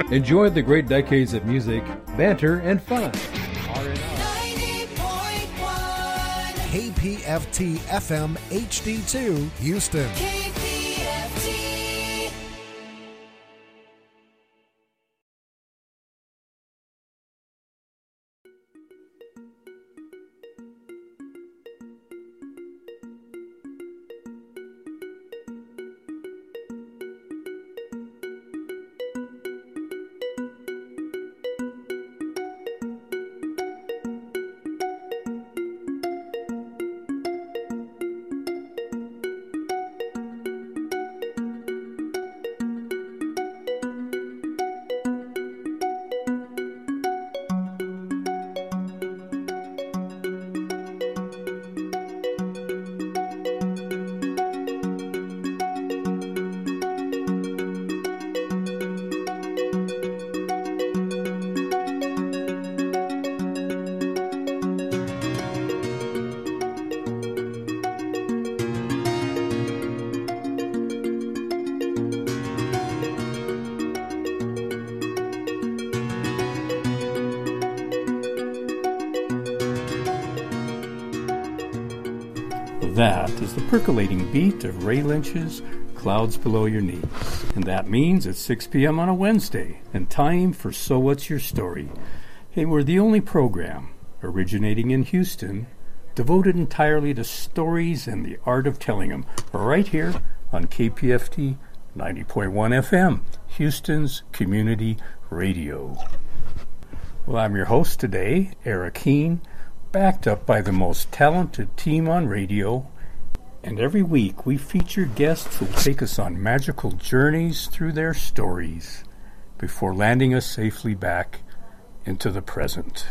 Enjoy the great decades of music, banter, and fun. KPFT FM HD2 Houston. That is the percolating beat of Ray Lynch's Clouds Below Your Knees. And that means it's 6 p.m. on a Wednesday, and time for So What's Your Story? Hey, we're the only program originating in Houston devoted entirely to stories and the art of telling them, right here on KPFT 90.1 FM, Houston's community radio. Well, I'm your host today, Eric Keene, backed up by the most talented team on radio, and every week we feature guests who will take us on magical journeys through their stories before landing us safely back into the present.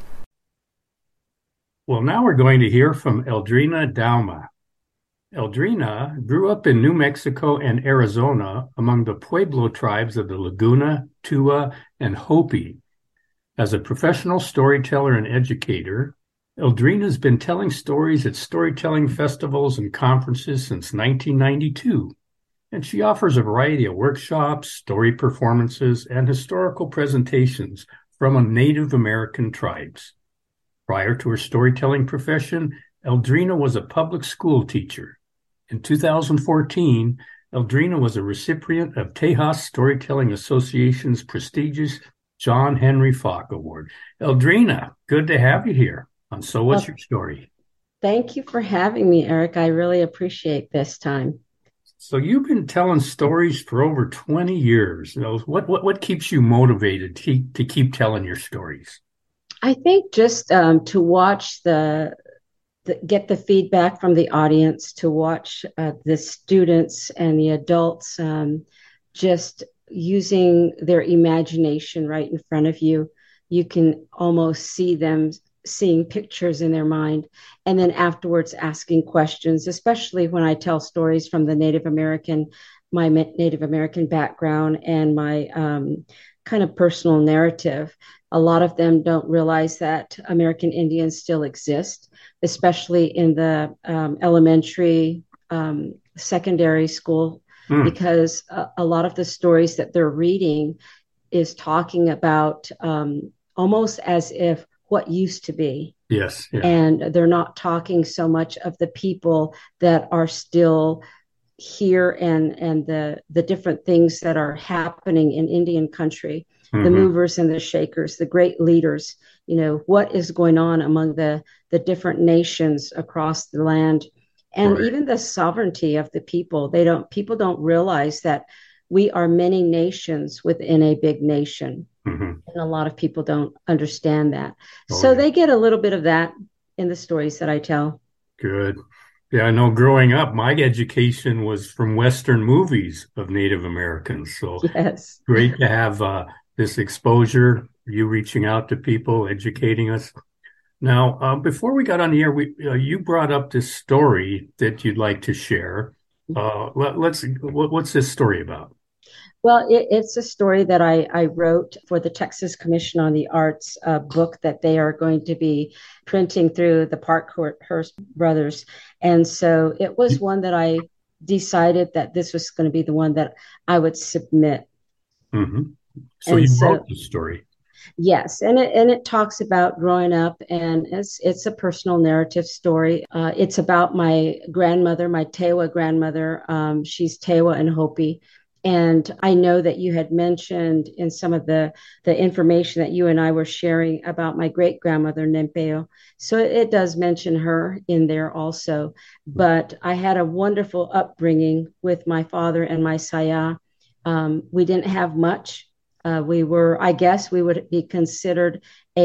Well, now we're going to hear from Eldrina Dauma. Eldrina grew up in New Mexico and Arizona among the Pueblo tribes of the Laguna, Tua, and Hopi. As a professional storyteller and educator, Eldrina's been telling stories at storytelling festivals and conferences since 1992, and she offers a variety of workshops, story performances, and historical presentations from Native American tribes. Prior to her storytelling profession, Eldrina was a public school teacher. In 2014, Eldrina was a recipient of Tejas Storytelling Association's prestigious John Henry Falk Award. Eldrina, good to have you here on So What's Your Story? Thank you for having me, Eric. I really appreciate this time. So you've been telling stories for over 20 years. What keeps you motivated to keep telling your stories? I think just to watch get the feedback from the audience, to watch the students and the adults just using their imagination right in front of you. You can almost see them seeing pictures in their mind, and then afterwards asking questions, especially when I tell stories from my Native American background and my kind of personal narrative. A lot of them don't realize that American Indians still exist, especially in the elementary, secondary school, because a lot of the stories that they're reading is talking about almost as if what used to be. Yes. Yeah. And they're not talking so much of the people that are still here and the different things that are happening in Indian country, the movers and the shakers, the great leaders, what is going on among the different nations across the land, and even the sovereignty of the people. People don't realize that we are many nations within a big nation. And a lot of people don't understand that. They get a little bit of that in the stories that I tell. Good. Yeah, I know growing up, my education was from Western movies of Native Americans. So yes. Great to have this exposure, you reaching out to people, educating us. Now, before we got on the air, you brought up this story that you'd like to share. What's this story about? Well, it's a story that I wrote for the Texas Commission on the Arts book that they are going to be printing through the Parkhurst brothers. And so it was one that I decided that this was going to be the one that I would submit. Mm-hmm. So And you so, wrote the story. yes, and it talks about growing up, and it's a personal narrative story. It's about my grandmother, my Tewa grandmother. She's Tewa and Hopi, and I know that you had mentioned in some of the information that you and I were sharing about my great grandmother Nempeo. So it does mention her in there also. But I had a wonderful upbringing with my father and my saya. We didn't have much. We were, I guess, we would be considered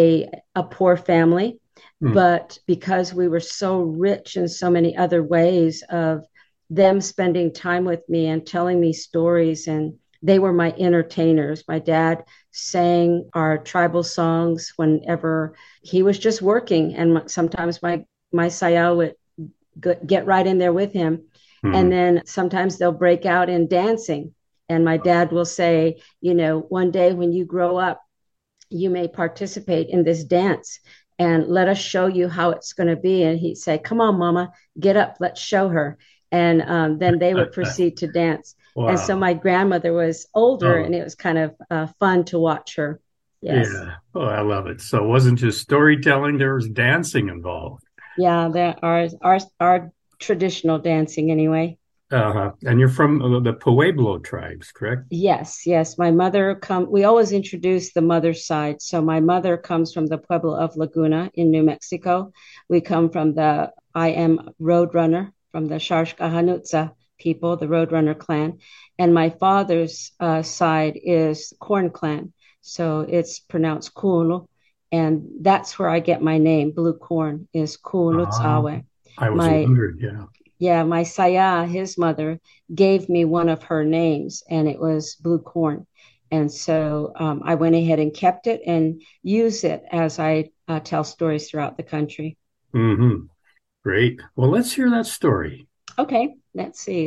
a poor family, Hmm. but because we were so rich in so many other ways of them spending time with me and telling me stories, and they were my entertainers. My dad sang our tribal songs whenever he was just working, and sometimes my saya would get right in there with him. And Hmm. then sometimes they'll break out in dancing. And my dad will say, one day when you grow up, you may participate in this dance and let us show you how it's going to be. And he'd say, come on, mama, get up, let's show her. And then they would proceed to dance. And so Wow. my grandmother was older, Oh, and it was kind of fun to watch her. Yes. yeah. Oh, I love it. So it wasn't just storytelling, there was dancing involved. Yeah, there are our traditional dancing anyway. And you're from the Pueblo tribes, correct? Yes, yes. My mother we always introduce the mother's side. So my mother comes from the Pueblo of Laguna in New Mexico. We come from I am Roadrunner from the Xarxcajanutza people, the Roadrunner clan. And my father's side is Corn clan. So it's pronounced Kulu. And that's where I get my name. Blue corn is Uh, Kulutzawe. I was My wondering, yeah. Yeah, my saya, his mother, gave me one of her names, and it was Blue Corn. And so I went ahead and kept it and use it as I tell stories throughout the country. Hmm. Great. Well, let's hear that story. Okay, let's see.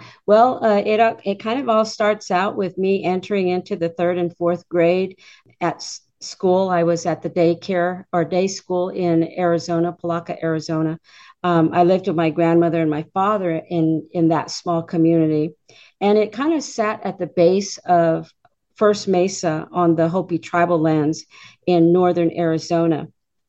It kind of all starts out with me entering into the third and fourth grade at school. I was at the daycare or day school in Arizona, Palaca, Arizona. I lived with my grandmother and my father in that small community, and it kind of sat at the base of First Mesa on the Hopi tribal lands in northern Arizona.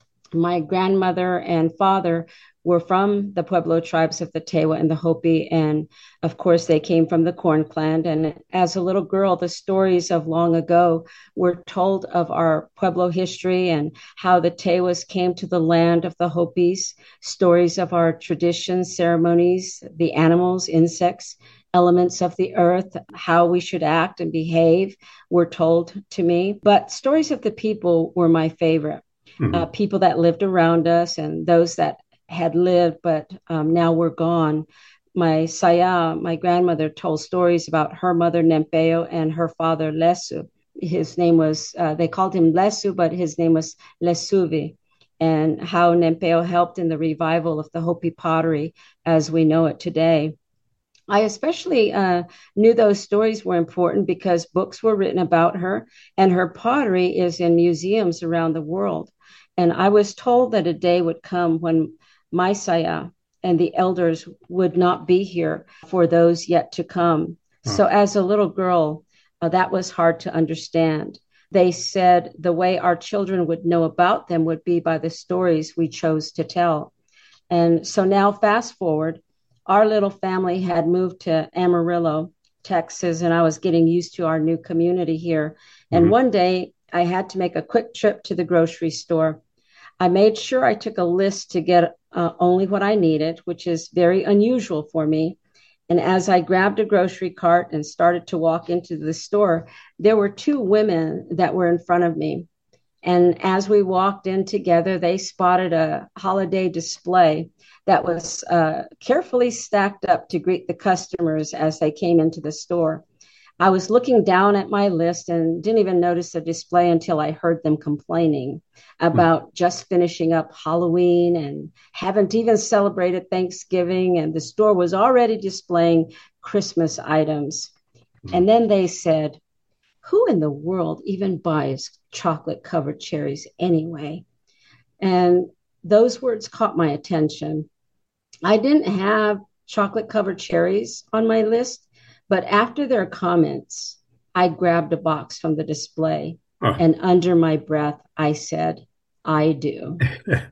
My grandmother and father were from the Pueblo tribes of the Tewa and the Hopi. And of course, they came from the Corn Clan. And as a little girl, the stories of long ago were told of our Pueblo history and how the Tewas came to the land of the Hopis, stories of our traditions, ceremonies, the animals, insects, elements of the earth, how we should act and behave were told to me. But stories of the people were my favorite. Hmm. People that lived around us and those that had lived but now were gone. My saya, my grandmother, told stories about her mother Nempeo and her father Lesu. His name was, they called him Lesu, but his name was Lesuvi, and how Nempeo helped in the revival of the Hopi pottery as we know it today. I especially knew those stories were important because books were written about her, and her pottery is in museums around the world. And I was told that a day would come when my saya and the elders would not be here for those yet to come. Huh. So, as a little girl, that was hard to understand. They said the way our children would know about them would be by the stories we chose to tell. And so now, fast forward, our little family had moved to Amarillo, Texas, and I was getting used to our new community here. And Mhm. one day I had to make a quick trip to the grocery store. I made sure I took a list to get only what I needed, which is very unusual for me. And as I grabbed a grocery cart and started to walk into the store, there were two women that were in front of me. And as we walked in together, they spotted a holiday display that was carefully stacked up to greet the customers as they came into the store. I was looking down at my list and didn't even notice the display until I heard them complaining about just finishing up Halloween and haven't even celebrated Thanksgiving. And the store was already displaying Christmas items. And then they said, who in the world even buys chocolate covered cherries anyway? And those words caught my attention. I didn't have chocolate covered cherries on my list, but after their comments, I grabbed a box from the display, Oh. and under my breath, I said, I do.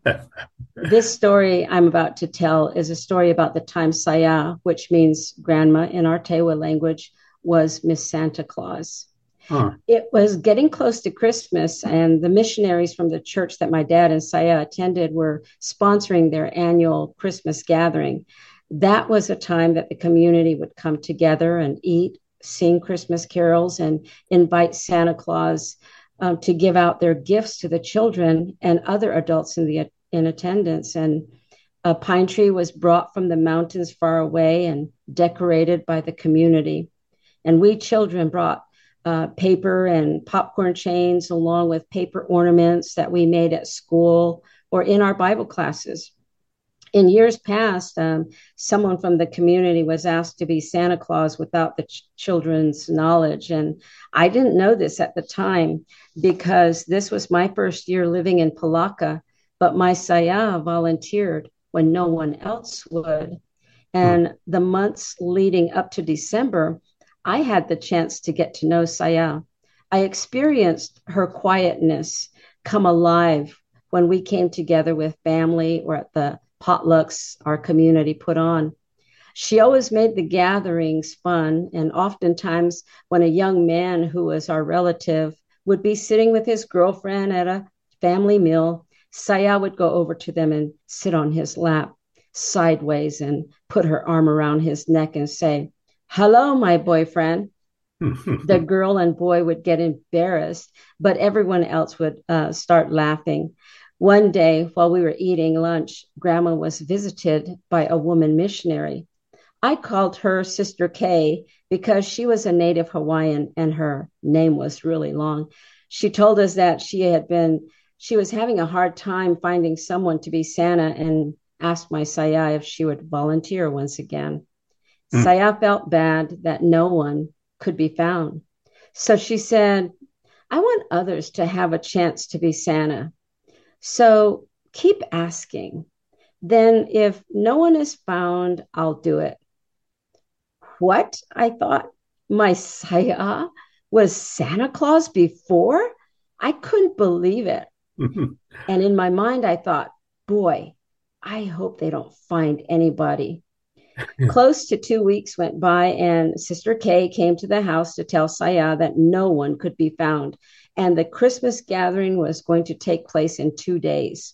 This story I'm about to tell is a story about the time Saya, which means grandma in our Tewa language, was Miss Santa Claus. Huh. It was getting close to Christmas, and the missionaries from the church that my dad and Saya attended were sponsoring their annual Christmas gathering. That was a time that the community would come together and eat, sing Christmas carols, and invite Santa Claus to give out their gifts to the children and other adults in attendance. And a pine tree was brought from the mountains far away and decorated by the community. And we children brought paper and popcorn chains along with paper ornaments that we made at school or in our Bible classes. In years past, someone from the community was asked to be Santa Claus without the children's knowledge. And I didn't know this at the time because this was my first year living in Palaka, but my Saya volunteered when no one else would. And the months leading up to December, I had the chance to get to know Saya. I experienced her quietness come alive when we came together with family or at the potlucks our community put on. She always made the gatherings fun, and oftentimes when a young man who was our relative would be sitting with his girlfriend at a family meal, Saya would go over to them and sit on his lap sideways and put her arm around his neck and say, "Hello, my boyfriend." The girl and boy would get embarrassed, but everyone else would start laughing. One day, while we were eating lunch, Grandma was visited by a woman missionary. I called her Sister Kay because she was a native Hawaiian and her name was really long. She told us that she was having a hard time finding someone to be Santa and asked my Saya if she would volunteer once again. Saya felt bad that no one could be found. So she said, "I want others to have a chance to be Santa. So keep asking. Then if no one is found, I'll do it." What? I thought. My Saya was Santa Claus before? I couldn't believe it. And in my mind, I thought, boy, I hope they don't find anybody. Close to 2 weeks went by, and Sister Kay came to the house to tell Saya that no one could be found, and the Christmas gathering was going to take place in 2 days.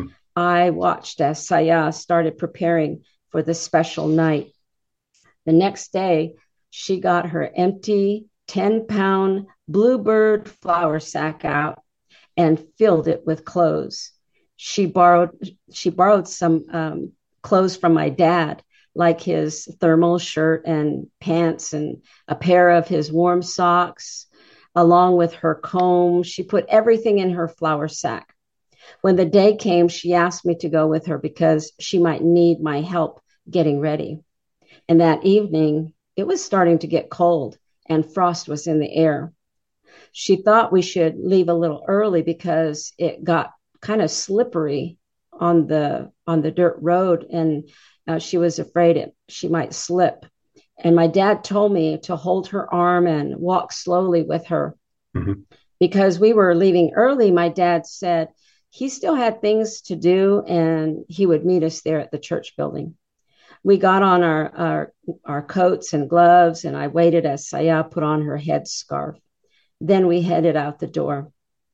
I watched as Saya started preparing for the special night. The next day, she got her empty 10-pound bluebird flour sack out and filled it with clothes. She borrowed some clothes from my dad, like his thermal shirt and pants and a pair of his warm socks, along with her comb. She put everything in her flour sack. When the day came, she asked me to go with her because she might need my help getting ready. And that evening, it was starting to get cold and frost was in the air. She thought we should leave a little early because it got kind of slippery on the dirt road, and she was afraid she might slip. And my dad told me to hold her arm and walk slowly with her. Because we were leaving early, my dad said he still had things to do and he would meet us there at the church building. We got on our coats and gloves, and I waited as Saya put on her headscarf. Then we headed out the door.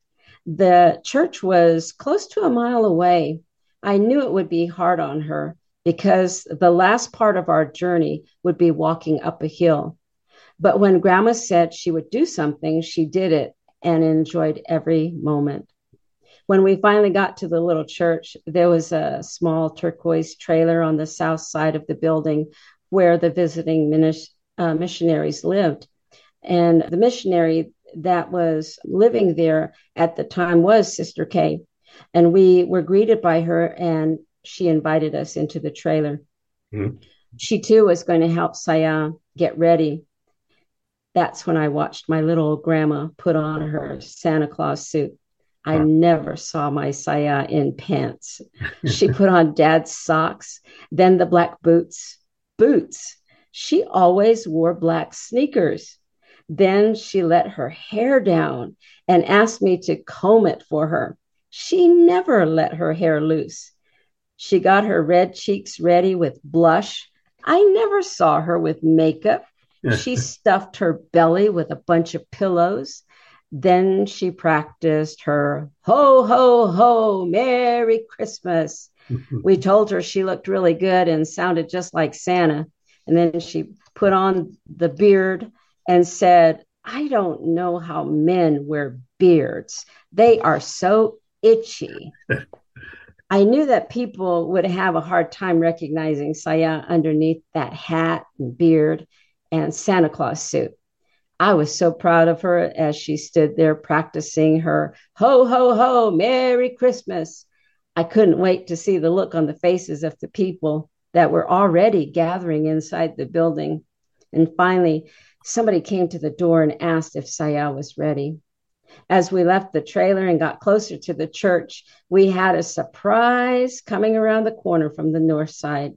The church was close to a mile away. I knew it would be hard on her because the last part of our journey would be walking up a hill. But when Grandma said she would do something, she did it and enjoyed every moment. When we finally got to the little church, there was a small turquoise trailer on the south side of the building where the visiting missionaries lived. And the missionary that was living there at the time was Sister Kay. And we were greeted by her, and she invited us into the trailer. She too was going to help Saya get ready. That's when I watched my little grandma put on her Santa Claus suit. I never saw my Saya in pants. She put on Dad's socks, then the black boots. She always wore black sneakers. Then she let her hair down and asked me to comb it for her. She never let her hair loose. She got her red cheeks ready with blush. I never saw her with makeup. She stuffed her belly with a bunch of pillows. Then she practiced her ho, ho, ho, Merry Christmas. We told her she looked really good and sounded just like Santa. And then she put on the beard and said, I don't know how men wear beards. They are so itchy. I knew that people would have a hard time recognizing Saya underneath that hat and beard and Santa Claus suit. I was so proud of her as she stood there practicing her ho, ho, ho, Merry Christmas. I couldn't wait to see the look on the faces of the people that were already gathering inside the building. And finally, somebody came to the door and asked if Saya was ready. As we left the trailer and got closer to the church, we had a surprise coming around the corner from the north side.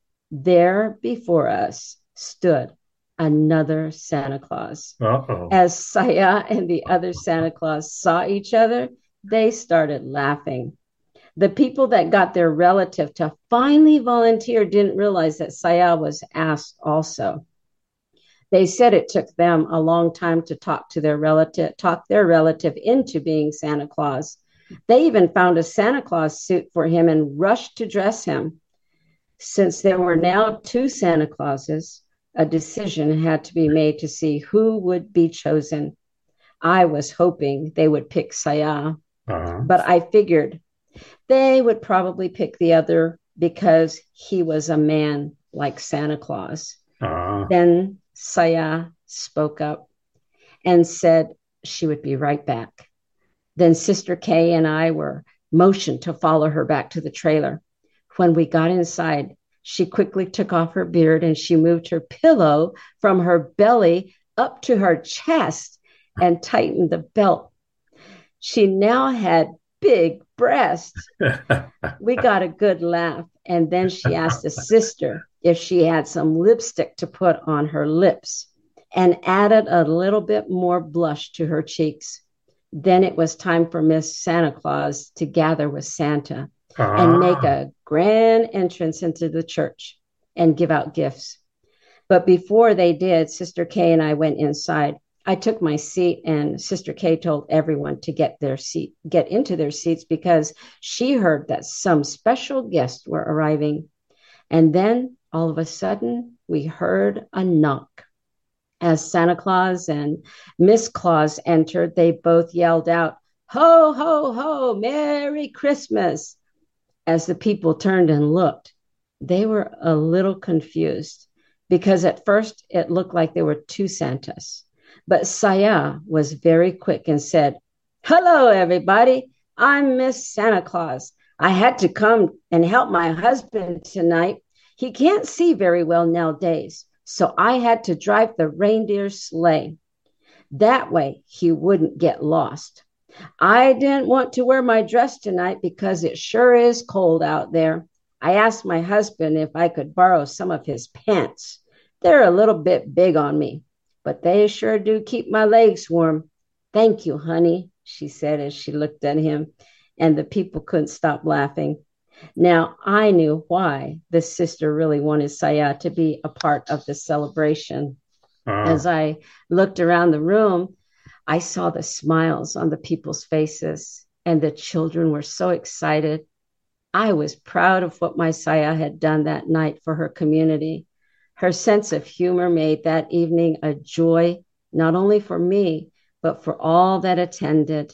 There before us stood another Santa Claus. Uh-oh. As Saya and the other Santa Claus saw each other, they started laughing. The people that got their relative to finally volunteer didn't realize that Saya was asked also. They said it took them a long time to talk their relative into being Santa Claus. They even found a Santa Claus suit for him and rushed to dress him. Since there were now two Santa Clauses, a decision had to be made to see who would be chosen. I was hoping they would pick Saya, but I figured they would probably pick the other because he was a man like Santa Claus. Then Saya spoke up and said she would be right back. Then Sister Kay and I were motioned to follow her back to the trailer. When we got inside, she quickly took off her beard and she moved her pillow from her belly up to her chest and tightened the belt. She now had big breasts. We got a good laugh. And then she asked the sister if she had some lipstick to put on her lips and added a little bit more blush to her cheeks. Then it was time for Miss Santa Claus to gather with Santa and make a grand entrance into the church and give out gifts. But before they did, Sister Kay and I went inside. I took my seat and Sister Kay told everyone to get into their seats because she heard that some special guests were arriving. And then all of a sudden we heard a knock. As Santa Claus and Miss Claus entered, they both yelled out, ho, ho, ho, Merry Christmas. As the people turned and looked, they were a little confused because at first it looked like there were two Santas. But Saya was very quick and said, hello, everybody. I'm Miss Santa Claus. I had to come and help my husband tonight. He can't see very well nowadays, so I had to drive the reindeer sleigh. That way he wouldn't get lost. I didn't want to wear my dress tonight because it sure is cold out there. I asked my husband if I could borrow some of his pants. They're a little bit big on me, but they sure do keep my legs warm. Thank you, honey, she said as she looked at him, and the people couldn't stop laughing. Now, I knew why the sister really wanted Saya to be a part of the celebration. As I looked around the room, I saw the smiles on the people's faces, and the children were so excited. I was proud of what my Saya had done that night for her community. Her sense of humor made that evening a joy, not only for me, but for all that attended.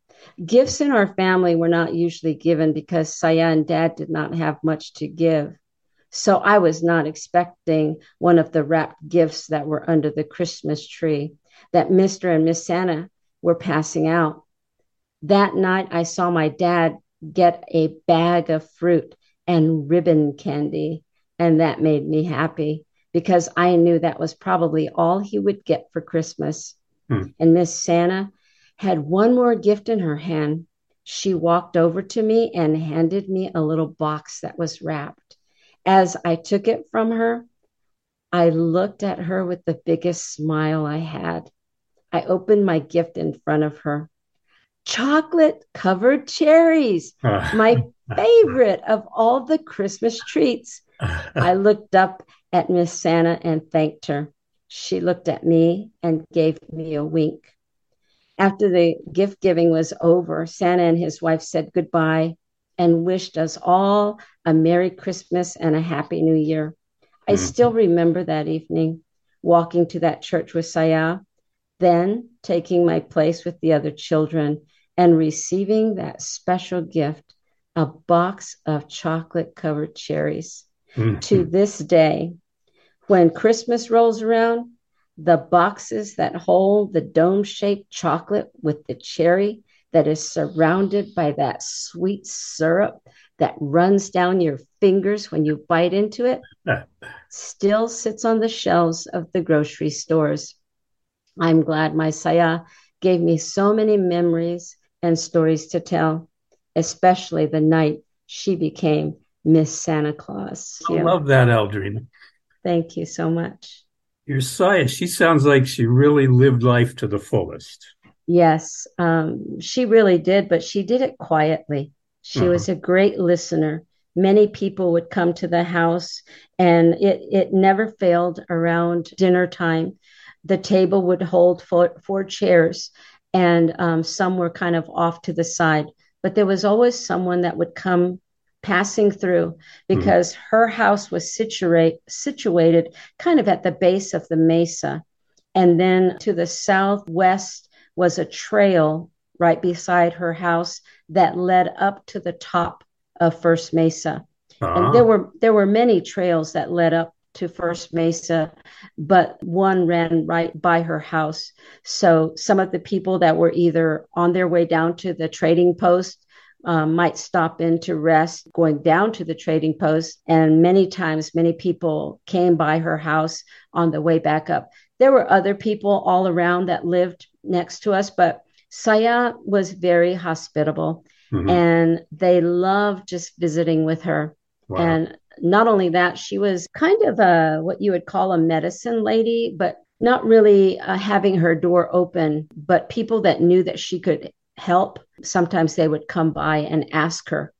Gifts in our family were not usually given because Saya and Dad did not have much to give. So I was not expecting one of the wrapped gifts that were under the Christmas tree that Mr. and Miss Santa were passing out. That night, I saw my dad get a bag of fruit and ribbon candy, and that made me happy because I knew that was probably all he would get for Christmas. And Miss Santa had one more gift in her hand. She walked over to me and handed me a little box that was wrapped. As I took it from her, I looked at her with the biggest smile I had. I opened my gift in front of her. Chocolate covered cherries, my favorite of all the Christmas treats. I looked up at Miss Santa and thanked her. She looked at me and gave me a wink. After the gift giving was over, Santa and his wife said goodbye and wished us all a Merry Christmas and a Happy New Year. I still remember that evening, walking to that church with Saya, then taking my place with the other children and receiving that special gift, a box of chocolate-covered cherries. To this day, when Christmas rolls around, the boxes that hold the dome-shaped chocolate with the cherry that is surrounded by that sweet syrup that runs down your fingers when you bite into it still sits on the shelves of the grocery stores. I'm glad my Saya gave me so many memories and stories to tell, especially the night she became Miss Santa Claus. I love that, Eldrina. Thank you so much. Your Saya, she sounds like she really lived life to the fullest. Yes, she really did, but she did it quietly. She was a great listener. Many people would come to the house, and it never failed around dinner time. The table would hold four chairs, and some were kind of off to the side. But there was always someone that would come passing through because her house was situated kind of at the base of the mesa. And then to the southwest was a trail right beside her house that led up to the top of First Mesa. And there were many trails that led up to First Mesa, but one ran right by her house. So some of the people that were either on their way down to the trading post might stop in to rest going down to the trading post. And many times, many people came by her house on the way back up. There were other people all around that lived next to us, but Saya was very hospitable and they loved just visiting with her. Wow. And not only that, she was kind of what you would call a medicine lady, but not really having her door open. But people that knew that she could help, sometimes they would come by and ask her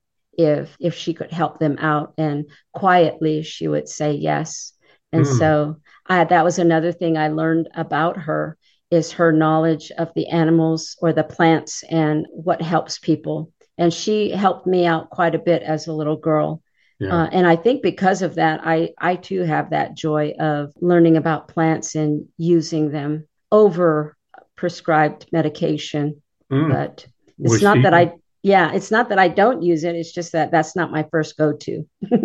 if she could help them out. And quietly, she would say yes. And so that was another thing I learned about her, is her knowledge of the animals or the plants and what helps people. And she helped me out quite a bit as a little girl. Yeah. And I think because of that, I too have that joy of learning about plants and using them over prescribed medication. But it's not that I don't use it. It's just that that's not my first go-to.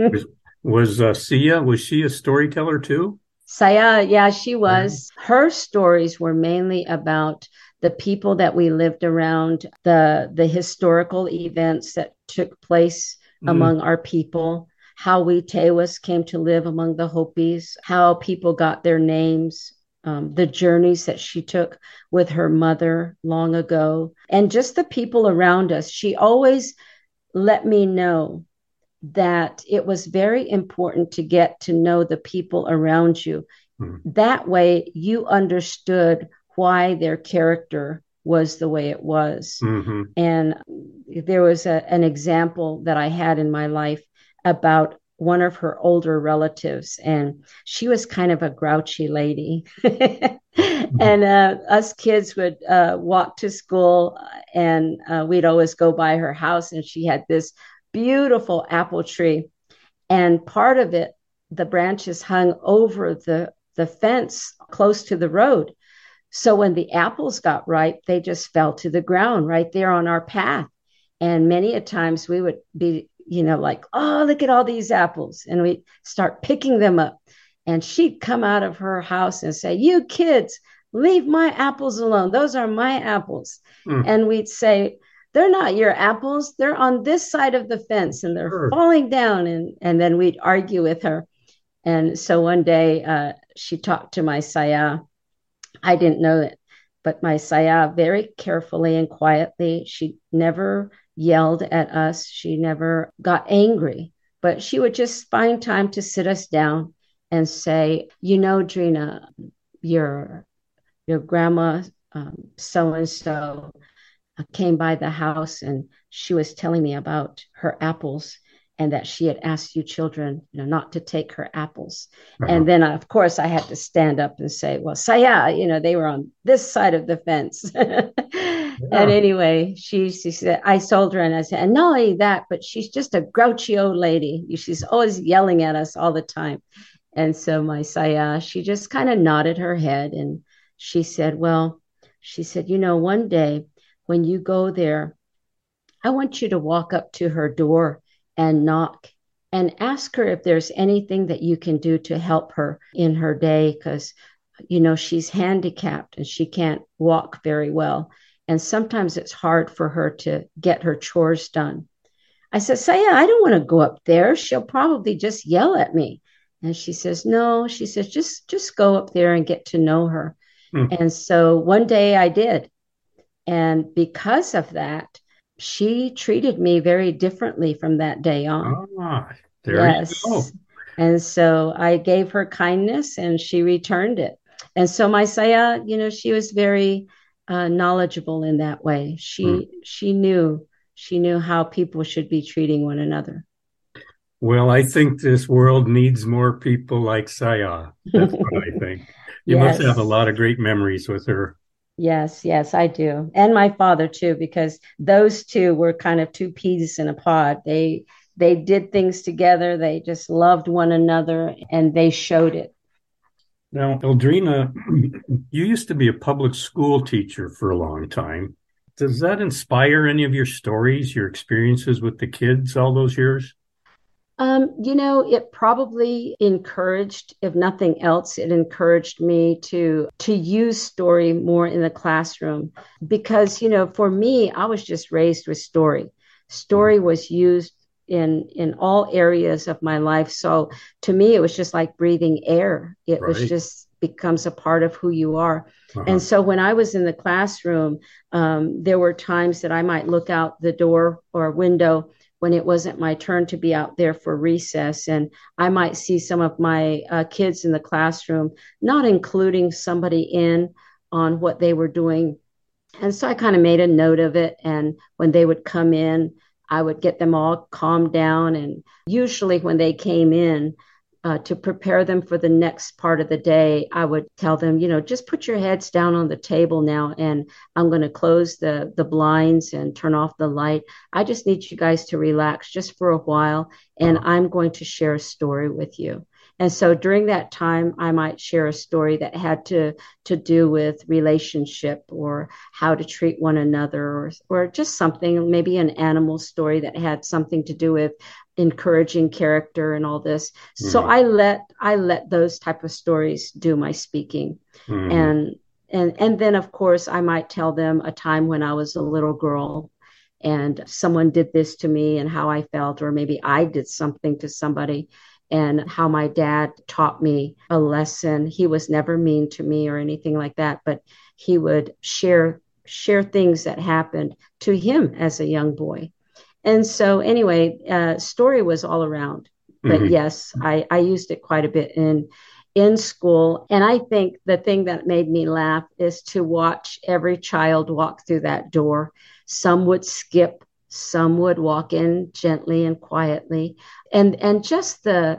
Was Sia, was she a storyteller too? Saya, yeah, she was. Her stories were mainly about the people that we lived around, the historical events that took place among our people, how we Tewas came to live among the Hopis, how people got their names, the journeys that she took with her mother long ago, and just the people around us. She always let me know that it was very important to get to know the people around you. That way you understood why their character was the way it was. And there was an example that I had in my life about one of her older relatives, and she was kind of a grouchy lady. And us kids would walk to school, and we'd always go by her house, and she had this beautiful apple tree, and part of it, the branches hung over the fence close to the road. So when the apples got ripe, they just fell to the ground right there on our path. And many a times we would be, like, oh, look at all these apples. And we start picking them up. And she'd come out of her house and say, you kids, leave my apples alone. Those are my apples. And we'd say, they're not your apples. They're on this side of the fence and they're falling down. And then we'd argue with her. And so one day she talked to my Saya. I didn't know it, but my Saya, very carefully and quietly, she never yelled at us. She never got angry, but she would just find time to sit us down and say, Drina, your grandma so and so came by the house and she was telling me about her apples and that she had asked you children, not to take her apples. And then, of course, I had to stand up and say, well, Saya, they were on this side of the fence. And anyway, she said, I told her and I said, and not only that, but she's just a grouchy old lady. She's always yelling at us all the time. And so my Saya, she just kind of nodded her head and she said, one day when you go there, I want you to walk up to her door and knock and ask her if there's anything that you can do to help her in her day, because, she's handicapped and she can't walk very well. And sometimes it's hard for her to get her chores done. I said, Saya, I don't want to go up there. She'll probably just yell at me. And she says, no, she says, just go up there and get to know her. And so one day I did. And because of that, she treated me very differently from that day on. There you go. And so I gave her kindness and she returned it. And so my Saya, she was very knowledgeable in that way. She knew how people should be treating one another. Well, I think this world needs more people like Saya. That's what I think. You must have a lot of great memories with her. Yes, I do. And my father too, because those two were kind of two peas in a pod. They did things together. They just loved one another and they showed it. Now, Eldrina, you used to be a public school teacher for a long time. Does that inspire any of your stories, your experiences with the kids all those years? It probably encouraged, if nothing else, it encouraged me to use story more in the classroom because, for me, I was just raised with story. Story was used in all areas of my life. So to me, it was just like breathing air. It was just becomes a part of who you are. And so when I was in the classroom, there were times that I might look out the door or window when it wasn't my turn to be out there for recess. And I might see some of my kids in the classroom, not including somebody in on what they were doing. And so I kind of made a note of it. And when they would come in, I would get them all calmed down. And usually when they came in, to prepare them for the next part of the day, I would tell them, just put your heads down on the table now, and I'm going to close the blinds and turn off the light. I just need you guys to relax just for a while, and I'm going to share a story with you. And so during that time, I might share a story that had to do with relationship or how to treat one another or just something, maybe an animal story that had something to do with encouraging character and all this. So I let those type of stories do my speaking. And then of course I might tell them a time when I was a little girl and someone did this to me and how I felt, or maybe I did something to somebody and how my dad taught me a lesson. He was never mean to me or anything like that, but he would share things that happened to him as a young boy. And so anyway, story was all around. But yes, I used it quite a bit in school. And I think the thing that made me laugh is to watch every child walk through that door. Some would skip, some would walk in gently and quietly. And just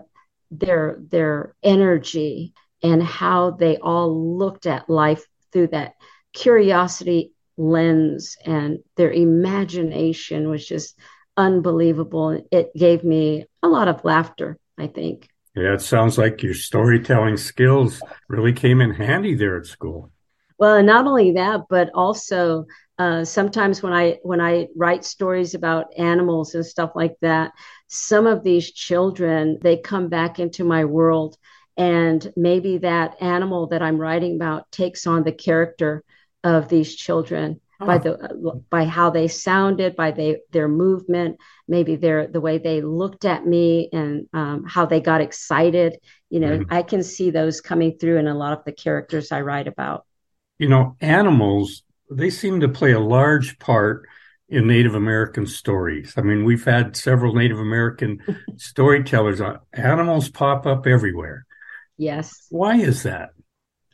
their energy and how they all looked at life through that curiosity lens, and their imagination was just unbelievable. It gave me a lot of laughter, I think. Yeah, it sounds like your storytelling skills really came in handy there at school. Well, and not only that, but also sometimes when I write stories about animals and stuff like that, some of these children, they come back into my world, and maybe that animal that I'm writing about takes on the character of these children. By how they sounded, by their movement, maybe the way they looked at me, and how they got excited. I can see those coming through in a lot of the characters I write about. Animals, they seem to play a large part in Native American stories. I mean, we've had several Native American storytellers. Animals pop up everywhere. Yes. Why is that?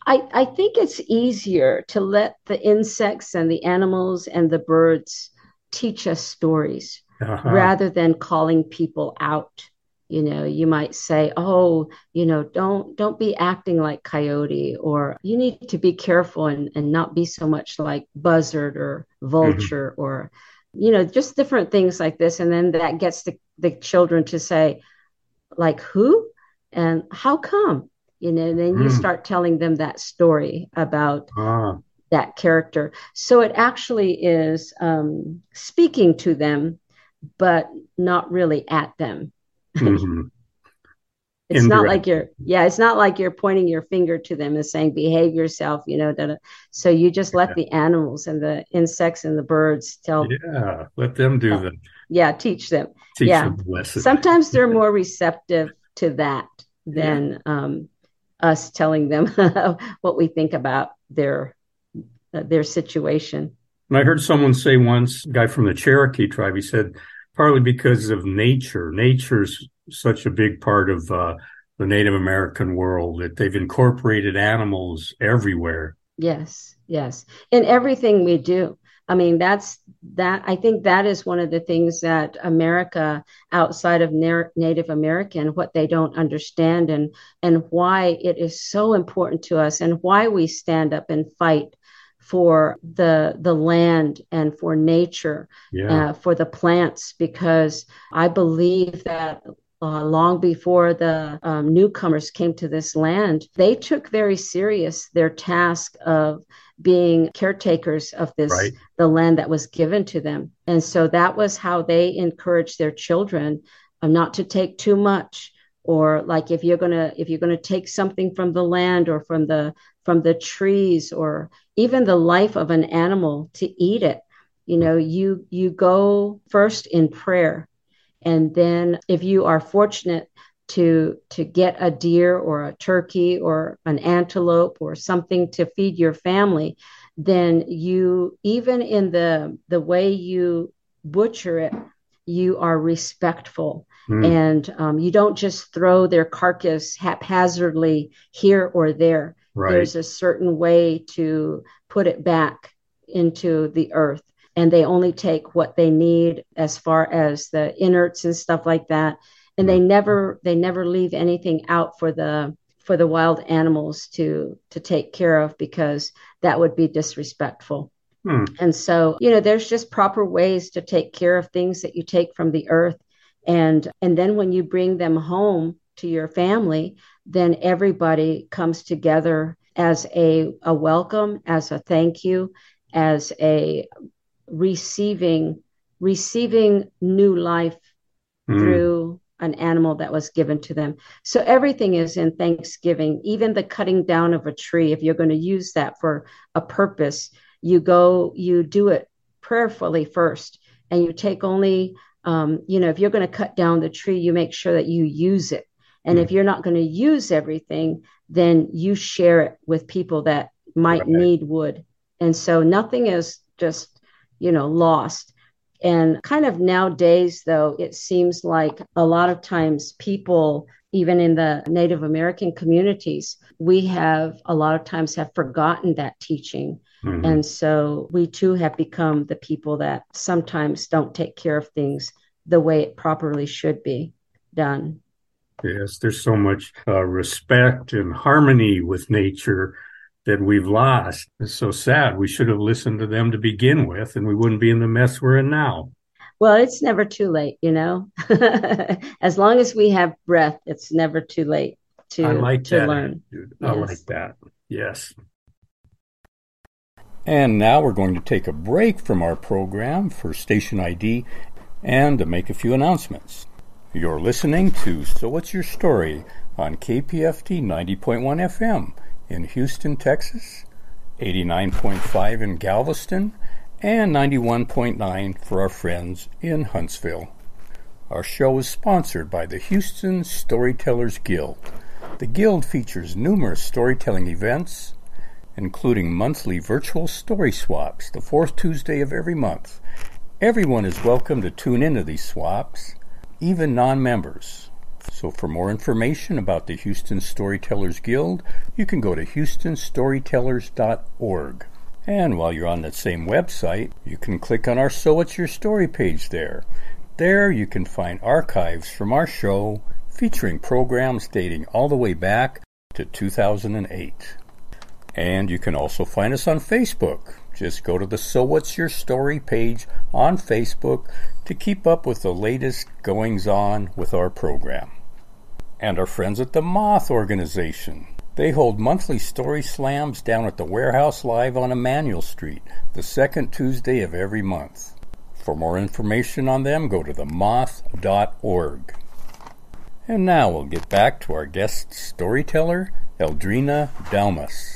I think it's easier to let the insects and the animals and the birds teach us stories Uh-huh. rather than calling people out. You might say, "Oh, don't be acting like coyote," or "You need to be careful and not be so much like buzzard or Mhm. vulture," or just different things like this. And then that gets the children to say, like, who and how come? And then you Mm. start telling them that story about Ah. that character. So it actually is speaking to them, but not really at them. Mhm. It's not like Indirectly. you're pointing your finger to them and saying, behave yourself, so you just let Yeah. the animals and the insects and the birds Yeah. Let them do tell the yeah, teach them. teach Yeah. them the lesson. Sometimes they're more receptive to that Yeah. than us telling them what we think about their situation. And I heard someone say once, a guy from the Cherokee tribe, he said, partly because of nature. Nature's such a big part of the Native American world that they've incorporated animals everywhere. Yes, yes. In everything we do. I mean, I think that is one of the things that America, outside of Native American, what they don't understand, and why it is so important to us, and why we stand up and fight for the land and for nature, Yeah. for the plants, because I believe that long before the newcomers came to this land, they took very serious their task of being caretakers of Right. the land that was given to them. And so that was how they encouraged their children not to take too much, or like if you're gonna take something from the land or from the trees, or even the life of an animal, to eat it. You go first in prayer, and then if you are fortunate to get a deer or a turkey or an antelope or something to feed your family, then you, even in the way you butcher it, you are respectful. Mm. And you don't just throw their carcass haphazardly here or there. Right. There's a certain way to put it back into the earth, and they only take what they need as far as the innards and stuff like that, and Mm. they never leave anything out for the wild animals to take care of, because that would be disrespectful. Mm. And so, there's just proper ways to take care of things that you take from the earth. And then when you bring them home to your family, then everybody comes together as a welcome, as a thank you, as a receiving new life Mm. through an animal that was given to them. So everything is in thanksgiving, even the cutting down of a tree. If you're going to use that for a purpose, you do it prayerfully first, and you take only, if you're going to cut down the tree, you make sure that you use it. And Mm. if you're not going to use everything, then you share it with people that might Right. need wood. And so nothing is just, lost. And kind of nowadays, though, it seems like a lot of times people, even in the Native American communities, we have a lot of times have forgotten that teaching. Mhm. And so we too have become the people that sometimes don't take care of things the way it properly should be done. Yes, there's so much respect and harmony with nature that we've lost. It's so sad. We should have listened to them to begin with, and we wouldn't be in the mess we're in now. Well, it's never too late, As long as we have breath, it's never too late I to like to that learn. attitude. I like Yes. that. Yes. And now we're going to take a break from our program for station ID and to make a few announcements. You're listening to So What's Your Story on KPFT 90.1 FM in Houston, Texas, 89.5 in Galveston, and 91.9 for our friends in Huntsville. Our show is sponsored by the Houston Storytellers Guild. The Guild features numerous storytelling events, including monthly virtual story swaps the fourth Tuesday of every month. Everyone is welcome to tune into these swaps, even non-members. So for more information about the Houston Storytellers Guild, you can go to houstonstorytellers.org. And while you're on that same website, you can click on our So What's Your Story page there. There you can find archives from our show featuring programs dating all the way back to 2008. And you can also find us on Facebook. Just go to the So What's Your Story page on Facebook to keep up with the latest goings-on with our program. And our friends at the Moth Organization. They hold monthly story slams down at the Warehouse Live on Emmanuel Street, the second Tuesday of every month. For more information on them, go to themoth.org. And now we'll get back to our guest storyteller, Eldrina Dalmas.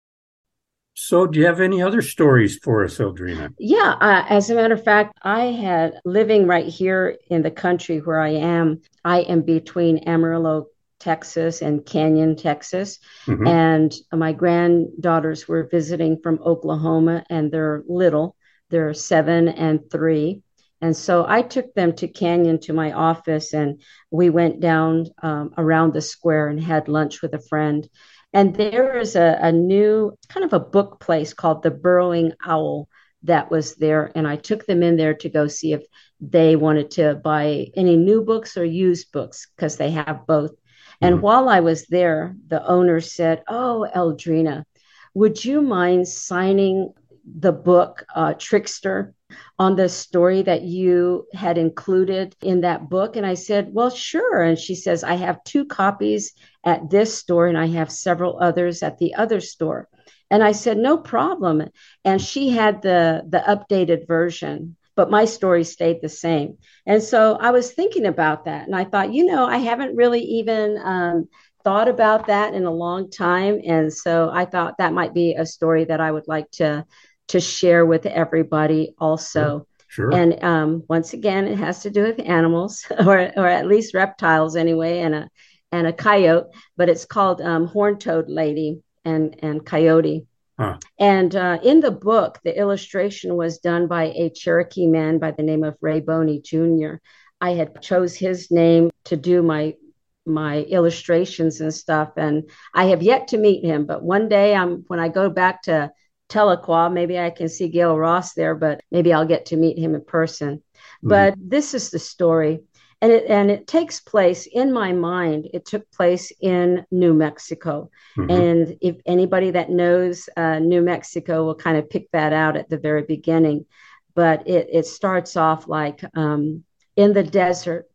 So do you have any other stories for us, Eldrina? Yeah, as a matter of fact, I had living right here in the country where I am between Amarillo, Texas and Canyon, Texas. Mm-hmm. And my granddaughters were visiting from Oklahoma, and they're little. They're 7 and 3. And so I took them to Canyon to my office, and we went down around the square and had lunch with a friend. And there is a new kind of a book place called the Burrowing Owl that was there. And I took them in there to go see if they wanted to buy any new books or used books, because they have both. And while I was there, the owner said, "Oh, Eldrina, would you mind signing the book Trickster on the story that you had included in that book?" And I said, "Well, sure." And she says, "I have 2 copies at this store, and I have several others at the other store." And I said, "No problem." And she had the updated version, but my story stayed the same. And so I was thinking about that, and I thought, I haven't really even thought about that in a long time. And so I thought that might be a story that I would like to share with everybody also. Sure. And once again, it has to do with animals, or at least reptiles anyway, and a coyote, but it's called Horned-Toed Lady and Coyote. Huh. And in the book, the illustration was done by a Cherokee man by the name of Ray Boney Jr. I had chose his name to do my illustrations and stuff, and I have yet to meet him. But one day, when I go back to Tahlequah, maybe I can see Gail Ross there, but maybe I'll get to meet him in person. Mm-hmm. But this is the story. And it takes place, in my mind, it took place in New Mexico. Mm-hmm. And if anybody that knows New Mexico will kind of pick that out at the very beginning. But it starts off like in the desert,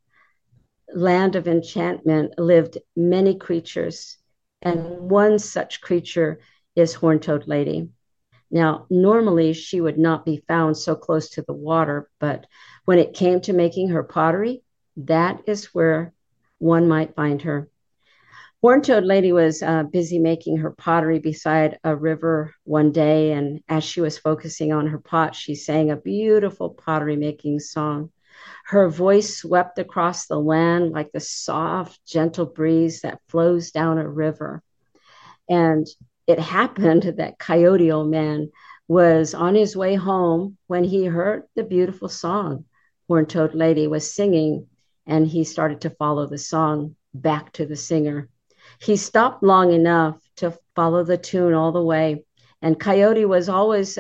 land of enchantment, lived many creatures. And one such creature is Horned-Toed Lady. Now, normally she would not be found so close to the water, but when it came to making her pottery, that is where one might find her. Horned-Toed Lady was busy making her pottery beside a river one day, and as she was focusing on her pot, she sang a beautiful pottery-making song. Her voice swept across the land like the soft, gentle breeze that flows down a river. And it happened that Coyote Old Man was on his way home when he heard the beautiful song Horned-Toed Lady was singing, and he started to follow the song back to the singer. He stopped long enough to follow the tune all the way. And Coyote has always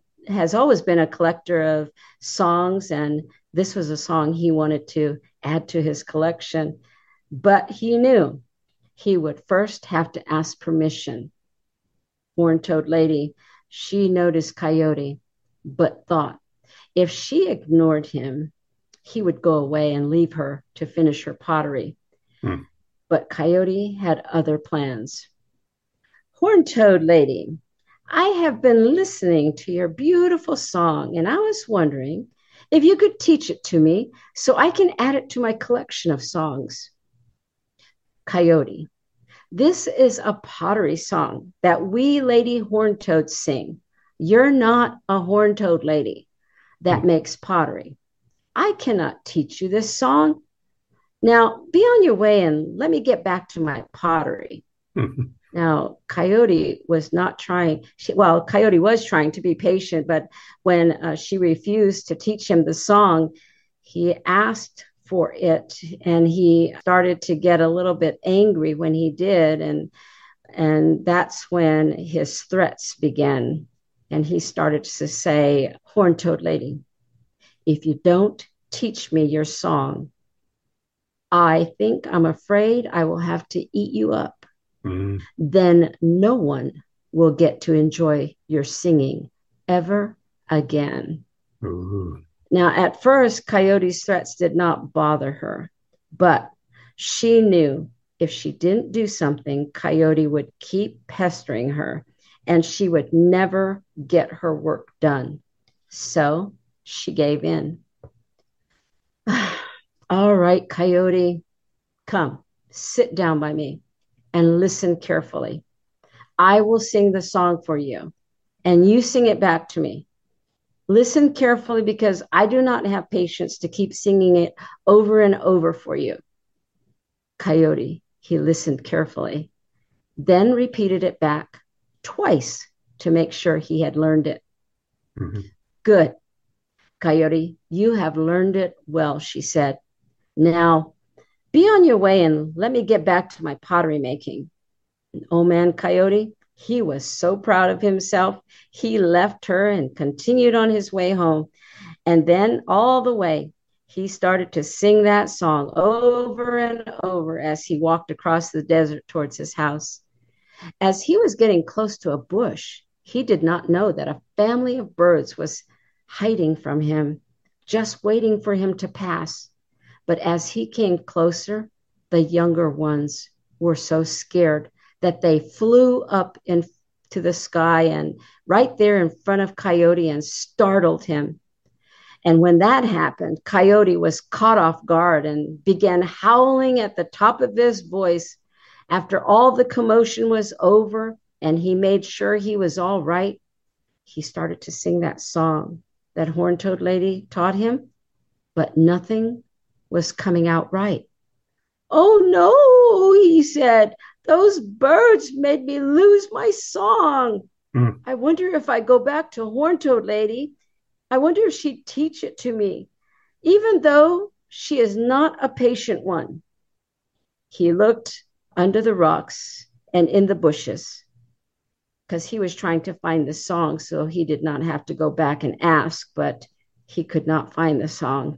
been a collector of songs, and this was a song he wanted to add to his collection. But he knew he would first have to ask permission. Horned-Toed Lady, she noticed Coyote, but thought if she ignored him, he would go away and leave her to finish her pottery. But Coyote had other plans. Horned-Toed Lady, I have been listening to your beautiful song, and I was wondering if you could teach it to me so I can add it to my collection of songs. Coyote, this is a pottery song that we Lady Horned-Toads sing. You're not a Horned-Toed Lady that makes pottery. I cannot teach you this song. Now, be on your way and let me get back to my pottery. Now, Coyote was not trying. Coyote was trying to be patient, but when she refused to teach him the song, he asked for it. And he started to get a little bit angry when he did. And that's when his threats began. And he started to say, Horn-toed Lady, if you don't teach me your song, I'm afraid I will have to eat you up. Mm. Then no one will get to enjoy your singing ever again. Ooh. Now, at first, Coyote's threats did not bother her, but she knew if she didn't do something, Coyote would keep pestering her, and she would never get her work done. So she gave in. All right, Coyote, come, sit down by me and listen carefully. I will sing the song for you, and you sing it back to me. Listen carefully, because I do not have patience to keep singing it over and over for you. Coyote, he listened carefully, then repeated it back twice to make sure he had learned it. Mm-hmm. Good. Coyote, you have learned it well, she said. Now, be on your way and let me get back to my pottery making. And old man Coyote, he was so proud of himself, he left her and continued on his way home. And then all the way, he started to sing that song over and over as he walked across the desert towards his house. As he was getting close to a bush, he did not know that a family of birds was hiding from him, just waiting for him to pass. But as he came closer, the younger ones were so scared that they flew up into the sky and right there in front of Coyote and startled him. And when that happened, Coyote was caught off guard and began howling at the top of his voice. After all the commotion was over and he made sure he was all right, he started to sing that song that Horn-toed Lady taught him, but nothing was coming out right. Oh no, he said, those birds made me lose my song. I wonder if I go back to Horn-toed Lady, I wonder if she'd teach it to me, even though she is not a patient one. He looked under the rocks and in the bushes because he was trying to find the song, so he did not have to go back and ask, but he could not find the song.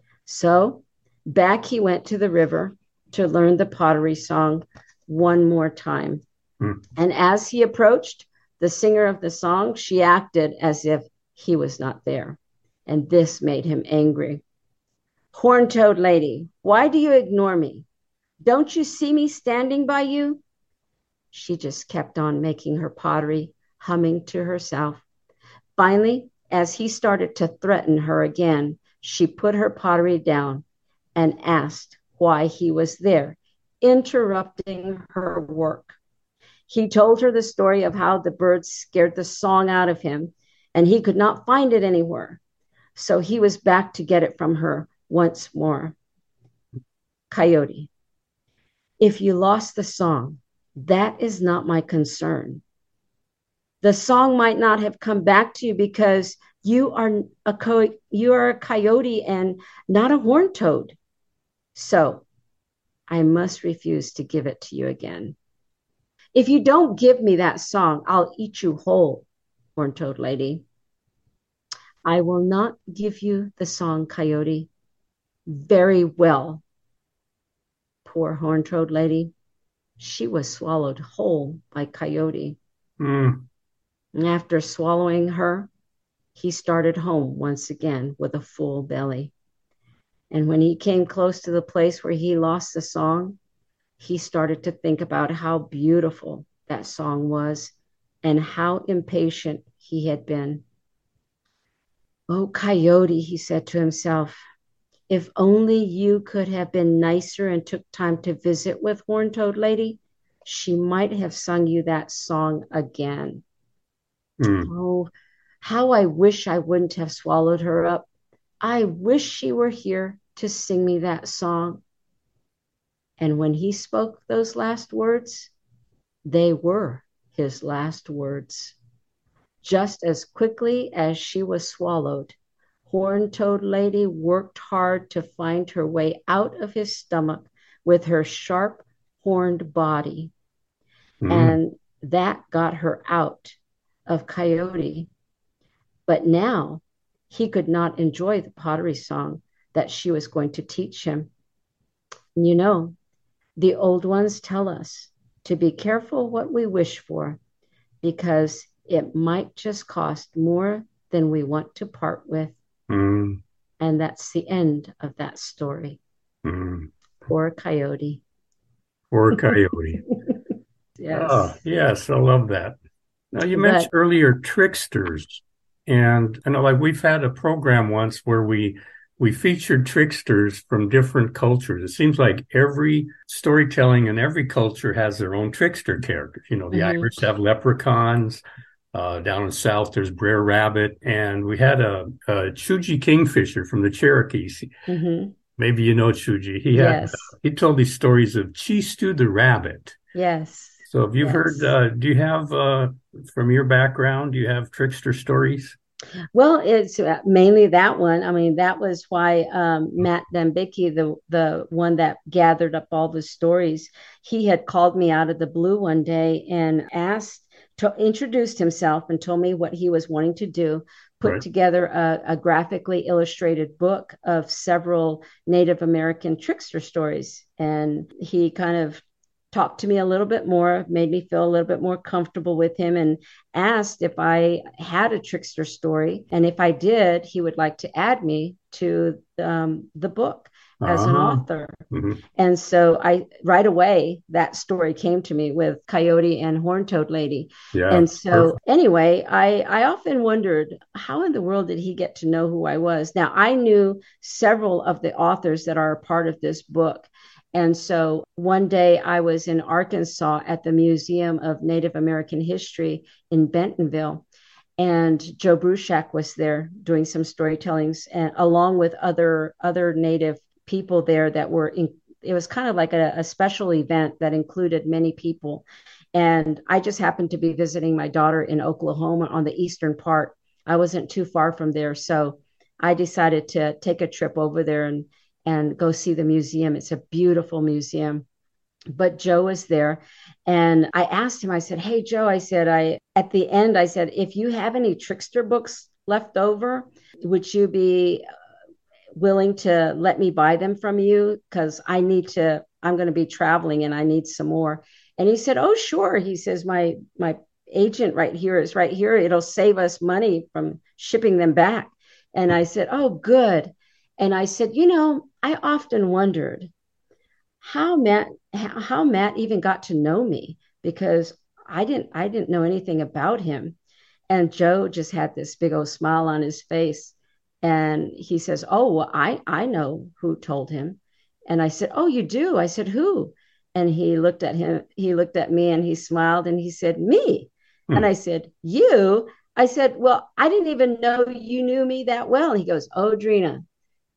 So back he went to the river to learn the pottery song one more time. And as he approached the singer of the song, she acted as if he was not there. And this made him angry. Horn-toed Lady, why do you ignore me? Don't you see me standing by you? She just kept on making her pottery, humming to herself. Finally, as he started to threaten her again, she put her pottery down and asked why he was there, interrupting her work. He told her the story of how the birds scared the song out of him, and he could not find it anywhere. So he was back to get it from her once more. Coyote, if you lost the song, that is not my concern. The song might not have come back to you because you are a coyote and not a horn-toad. So I must refuse to give it to you again. If you don't give me that song, I'll eat you whole, Horn-toed Lady. I will not give you the song, Coyote. Very well. Poor Horn-toed Lady. She was swallowed whole by Coyote. And after swallowing her, he started home once again with a full belly. And when he came close to the place where he lost the song, he started to think about how beautiful that song was and how impatient he had been. Oh, Coyote, he said to himself, if only you could have been nicer and took time to visit with Horn-toed Lady, she might have sung you that song again. Oh, how I wish I wouldn't have swallowed her up. I wish she were here to sing me that song. And when he spoke those last words, they were his last words. Just as quickly as she was swallowed, Horned-toed lady worked hard to find her way out of his stomach with her sharp horned body. And that got her out of Coyote. But now he could not enjoy the pottery song that she was going to teach him. You know, the old ones tell us to be careful what we wish for, because it might just cost more than we want to part with. And that's the end of that story. Poor Coyote. Poor Coyote. Yes. Oh, yes, I love that. Now, you mentioned earlier tricksters. And I know, like, we've had a program once where we featured tricksters from different cultures. It seems like every storytelling in every culture has their own trickster characters. You know, the Irish have leprechauns. Down in South, there's Brer Rabbit. And we had a Chuji Kingfisher from the Cherokees. Maybe you know Chuji. He told these stories of Chistu the Rabbit. Yes. So have you heard, do you have, from your background, do you have trickster stories? Well, it's mainly that one. I mean, that was why Matt Dambicki, the one that gathered up all the stories, he had called me out of the blue one day and introduced himself and told me what he was wanting to do, put together a graphically illustrated book of several Native American trickster stories. And he kind of talked to me a little bit more, made me feel a little bit more comfortable with him, and asked if I had a trickster story. And if I did, he would like to add me to the book as an author. And so right away, that story came to me with Coyote and Horned-toed Lady. And so anyway, I often wondered, how in the world did he get to know who I was? Now, I knew several of the authors that are a part of this book. And so one day I was in Arkansas at the Museum of Native American History in Bentonville, and Joe Bruchac was there doing some storytellings, and along with other Native people there that were it was kind of like a special event that included many people. And I just happened to be visiting my daughter in Oklahoma on the eastern part. I wasn't too far from there. So I decided to take a trip over there and go see the museum. It's a beautiful museum. But Joe was there, and I asked him, I said, "Hey, Joe," I said, at the end, I said, "If you have any trickster books left over, would you be willing to let me buy them from you? Because I'm going to be traveling and I need some more." And he said, "Oh, sure." He says, my agent is right here. It'll save us money from shipping them back. And I said, "Oh, good." And I said, I often wondered how Matt even got to know me, because I didn't know anything about him. And Joe just had this big old smile on his face. And he says, "Oh, well, I know who told him." And I said, "Oh, you do?" I said, "Who?" And he looked at me and he smiled and he said, "Me." And I said, "You?" I said, "Well, I didn't even know you knew me that well." And he goes, "Oh, Drina,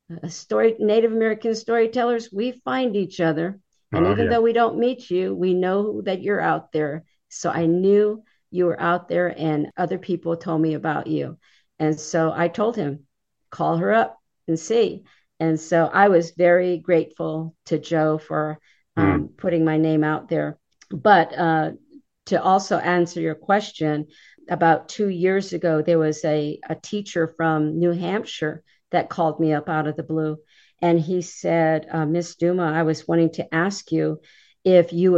Native American storytellers, we find each other. And even though we don't meet you, we know that you're out there. So I knew you were out there, and other people told me about you." And so I told him, "Call her up and see." And so I was very grateful to Joe for putting my name out there. But to also answer your question, about 2 years ago, there was a teacher from New Hampshire that called me up out of the blue. And he said, "Miss Duma, I was wanting to ask you if you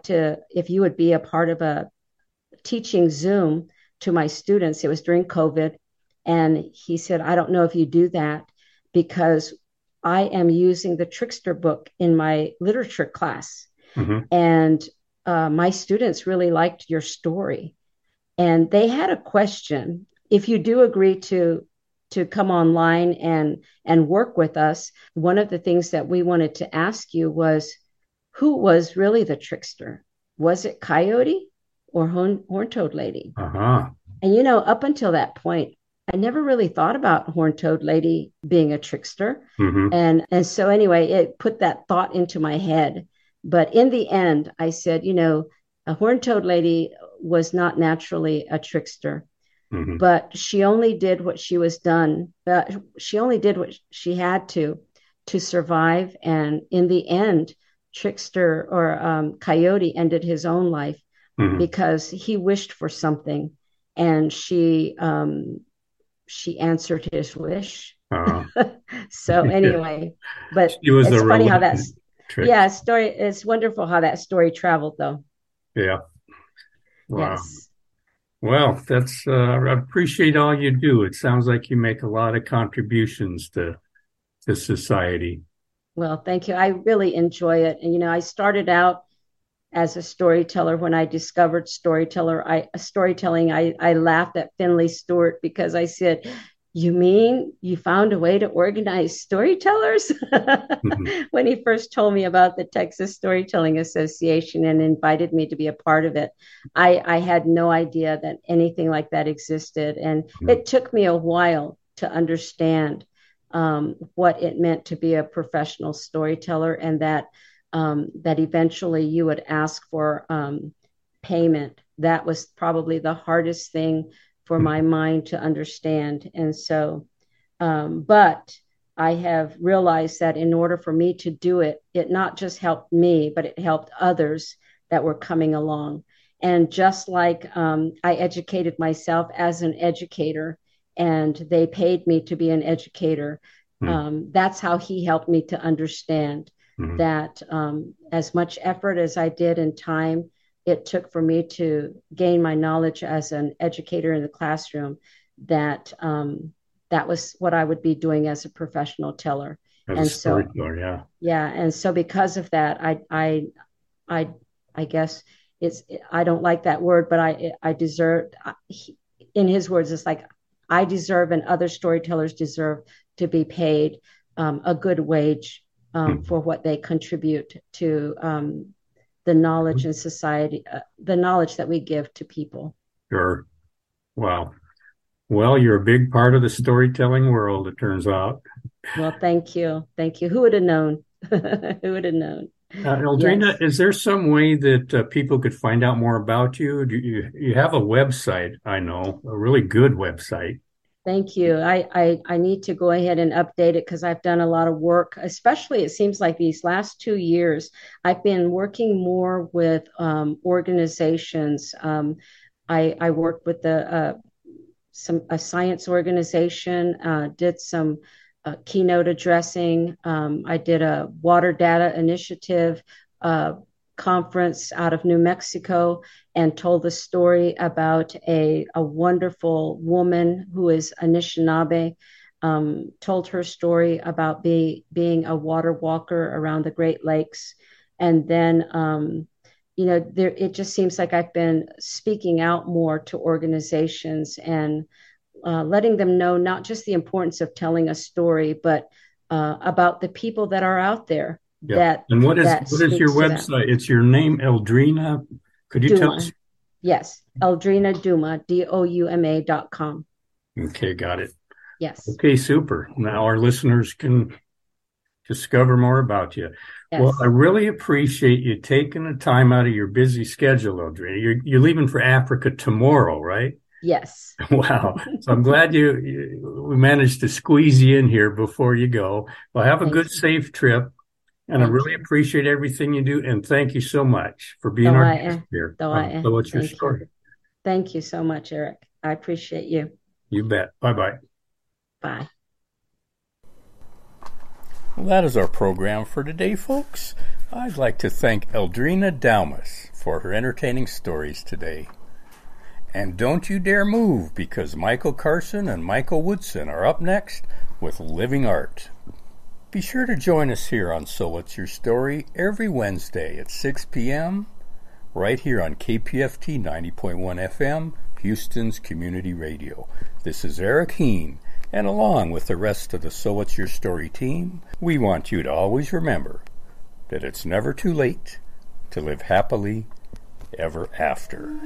would be a part of a teaching Zoom to my students." It was during COVID. And he said, "I don't know if you do that, because I am using the Trickster book in my literature class. And my students really liked your story. And they had a question. If you do agree to come online and work with us, one of the things that we wanted to ask you was, who was really the trickster? Was it Coyote or Horned-toed Lady?" And up until that point, I never really thought about Horned-toed Lady being a trickster. And so anyway, it put that thought into my head. But in the end, I said, a Horned-toed Lady was not naturally a trickster. Hmm. but she only did what she was done. She only did what she had to survive. And in the end, Trickster or Coyote ended his own life Hmm. because he wished for something, and she answered his wish. Uh, So anyway, but she was a it's funny how reluctant that's trick. yeah story. It's wonderful how that story traveled, though. Yeah. Wow. Yes. Well, I appreciate all you do. It sounds like you make a lot of contributions to society. Well, thank you. I really enjoy it. And I started out as a storyteller when I discovered storytelling. I laughed at Finley Stewart because I said, "You mean you found a way to organize storytellers?" Mhm. When he first told me about the Texas Storytelling Association and invited me to be a part of it, I had no idea that anything like that existed. And it took me a while to understand what it meant to be a professional storyteller, and that eventually you would ask for payment. That was probably the hardest thing for my mind to understand. And so, but I have realized that in order for me to do it, it not just helped me, but it helped others that were coming along. And just like I educated myself as an educator, and they paid me to be an educator, that's how he helped me to understand Mhm. that as much effort as I did and time it took for me to gain my knowledge as an educator in the classroom, that that was what I would be doing as a professional teller. As a And so, storyteller, yeah. yeah, and so because of that, I, I guess I don't like that word, but I deserve. In his words, it's like I deserve, and other storytellers deserve to be paid a good wage Mhm. for what they contribute to the knowledge in society, the knowledge that we give to people. Sure. Wow. Well, you're a big part of the storytelling world, it turns out. Well, thank you. Who would have known? Who would have known? Eldrina, Yes. is there some way that people could find out more about you? Do you have a website? I know, a really good website. Thank you. I need to go ahead and update it because I've done a lot of work, especially it seems like these last 2 years, I've been working more with organizations. I worked with a science organization, did some keynote addressing. I did a water data initiative uh, conference out of New Mexico and told the story about a wonderful woman who is Anishinaabe. Told her story about being a water walker around the Great Lakes. And then there it just seems like I've been speaking out more to organizations and letting them know not just the importance of telling a story, but about the people that are out there Yeah. And that what is your speaks to them. website? It's your name, Eldrina. Could you tell us? Duma, yes, Eldrina Duma, DOUMA.com. Okay, got it. Yes, Okay, super. Now our listeners can discover more about you. Well, I yes, really appreciate you taking the time out of your busy schedule, Eldrina. You're leaving for Africa tomorrow, right? yes. Wow. So I'm glad we managed to squeeze you in here before you go. Well, have a good, Thank you, safe trip. And I thank really you. appreciate everything you do. And thank you so much for being Though our I guest am, here though I on am. So What's Your Thank you, Story? thank you so much, Eric. I appreciate you. You bet. Bye bye. Bye. Well, that is our program for today, folks. I'd like to thank Eldrina Daumas for her entertaining stories today. And don't you dare move, because Michael Carson and Michael Woodson are up next with Living Art. Be sure to join us here on So What's Your Story every Wednesday at 6 p.m. right here on KPFT 90.1 FM, Houston's Community Radio. This is Eric Heen, and along with the rest of the So What's Your Story team, we want you to always remember that it's never too late to live happily ever after.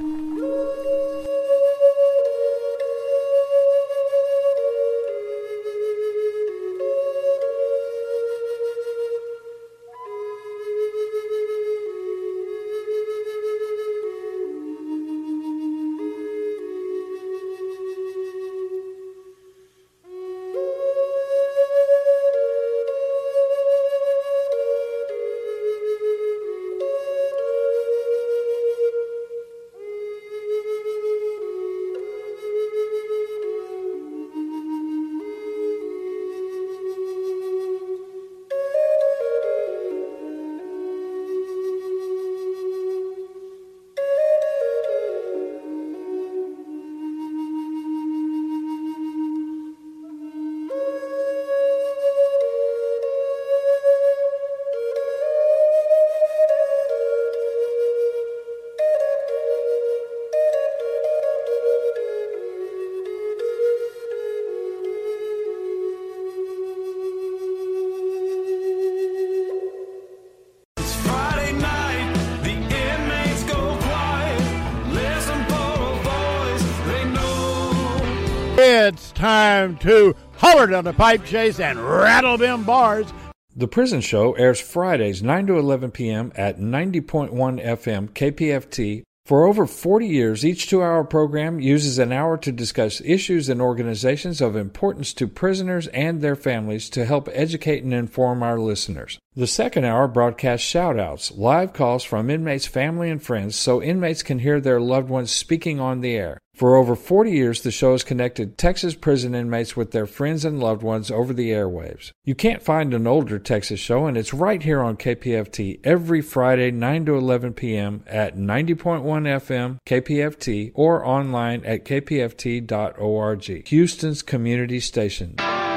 time to holler down the pipe chase and rattle them bars. The Prison Show airs Fridays 9 to 11 p.m. at 90.1 FM KPFT. For over 40 years, each 2-hour program uses an hour to discuss issues and organizations of importance to prisoners and their families to help educate and inform our listeners. The second hour broadcasts shout-outs, live calls from inmates' family and friends so inmates can hear their loved ones speaking on the air. For over 40 years, the show has connected Texas prison inmates with their friends and loved ones over the airwaves. You can't find an older Texas show, and it's right here on KPFT every Friday, 9 to 11 p.m. at 90.1 FM KPFT or online at kpft.org. Houston's community station.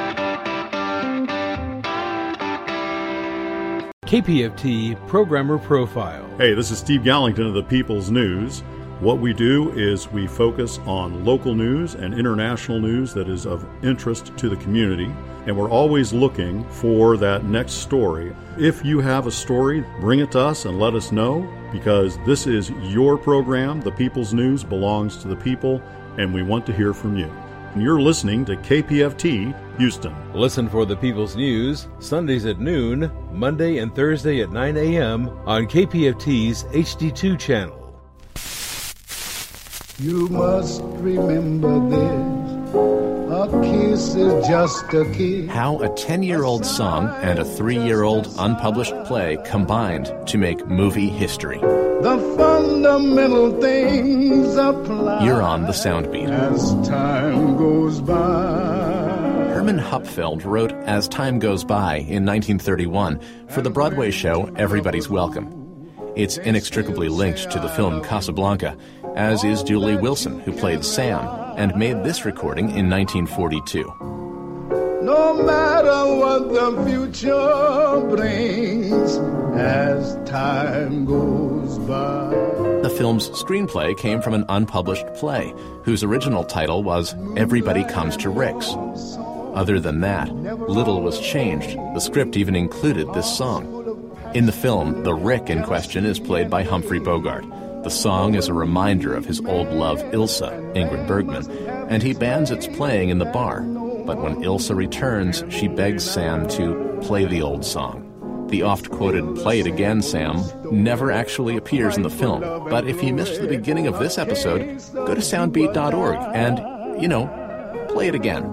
KPFT Programmer Profile. Hey, this is Steve Gallington of the People's News. What we do is we focus on local news and international news that is of interest to the community, and we're always looking for that next story. If you have a story, bring it to us and let us know, because this is your program. The People's News belongs to the people, and we want to hear from you. And you're listening to KPFT Houston. Listen for the People's News Sundays at noon, Monday and Thursday at 9 a.m. on KPFT's HD2 channel. You must remember this, a kiss is just a kiss. How a 10-year-old song and a 3-year-old unpublished play combined to make movie history. The fundamental things apply. You're on the Soundbeat. As time goes by. Herman Hupfeld wrote As Time Goes By in 1931 for the Broadway show Everybody's Welcome. It's inextricably linked to the film Casablanca, as is Julie Wilson, who played Sam and made this recording in 1942. No matter what the future brings, as time goes by. The film's screenplay came from an unpublished play, whose original title was Everybody Comes to Rick's. Other than that, little was changed. The script even included this song. In the film, the Rick in question is played by Humphrey Bogart. The song is a reminder of his old love, Ilsa, Ingrid Bergman, and he bans its playing in the bar. But when Ilsa returns, she begs Sam to play the old song. The oft-quoted "Play It Again, Sam" never actually appears in the film, but if you missed the beginning of this episode, go to soundbeat.org and, play it again.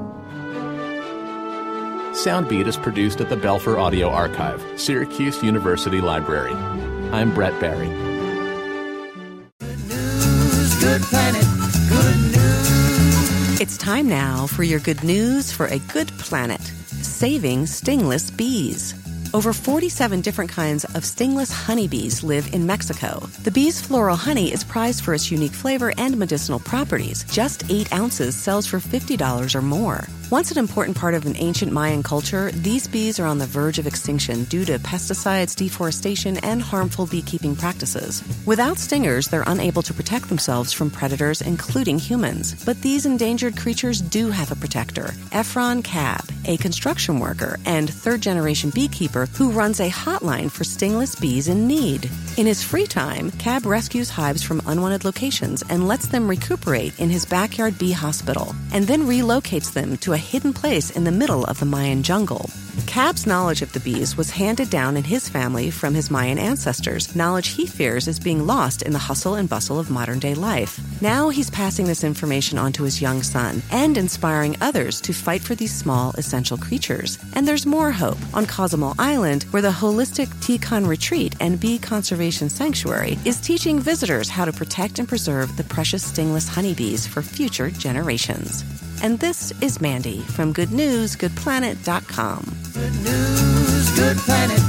Soundbeat is produced at the Belfer Audio Archive, Syracuse University Library. I'm Brett Barry. Good news, good planet, good news. It's time now for your good news for a good planet. Saving stingless bees. Over 47 different kinds of stingless honeybees live in Mexico. The bee's floral honey is prized for its unique flavor and medicinal properties. Just 8 ounces sells for $50 or more. Once an important part of an ancient Mayan culture, these bees are on the verge of extinction due to pesticides, deforestation, and harmful beekeeping practices. Without stingers, they're unable to protect themselves from predators, including humans. But these endangered creatures do have a protector. Efron Cab, a construction worker and third-generation beekeeper who runs a hotline for stingless bees in need. In his free time, Cab rescues hives from unwanted locations and lets them recuperate in his backyard bee hospital, and then relocates them to a hidden place in the middle of the Mayan jungle. Cab's knowledge of the bees was handed down in his family from his Mayan ancestors, knowledge he fears is being lost in the hustle and bustle of modern-day life. Now he's passing this information on to his young son and inspiring others to fight for these small, essential creatures. And there's more hope. On Cozumel Island, where the holistic Ticon Retreat and Bee Conservation Sanctuary is teaching visitors how to protect and preserve the precious stingless honeybees for future generations. And this is Mandy from GoodNewsGoodPlanet.com. Good news, good planet,